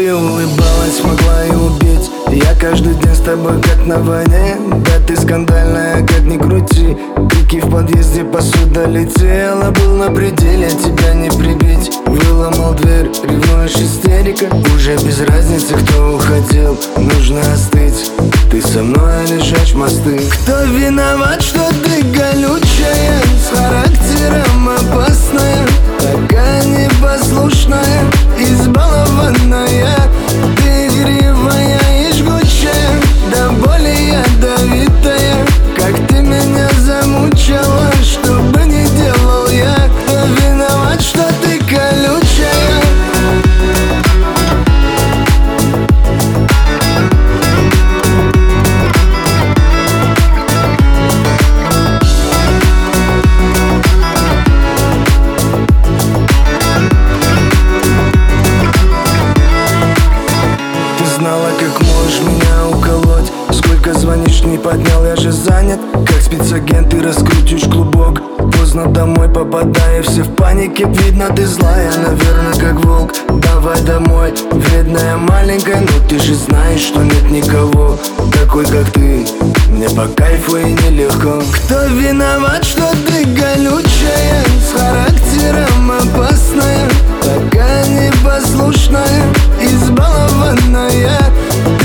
ты улыбалась, могла и убить. Я каждый день с тобой как на войне. Да ты скандальная, как ни крути. Крики в подъезде, посуда летела. Был на пределе, тебя не прибить. Выломал дверь, ревнуешь, истерика. Уже без разницы, кто уходил. Нужно остыть, ты со мной лежать в мосты. Кто виноват, что ты колючая, с характером опасная, такая непослушная, избалованная, ты игривая и жгучая, до боли ядовитая. Как ты меня замучила, что бы ни делал я. Кто виноват, что ты колючая? Знала, как можешь меня уколоть. Сколько звонишь, не поднял, я же занят. Как спецагент ты раскрутишь клубок. Поздно домой попадаю, все в панике. Видно, ты злая, наверное, как волк. Давай домой, вредная маленькая. Но ты же знаешь, что нет никого такой, как ты. Мне по кайфу и нелегко. Кто виноват, что ты колючая, с характером опасная, такая непослушная, избалованная,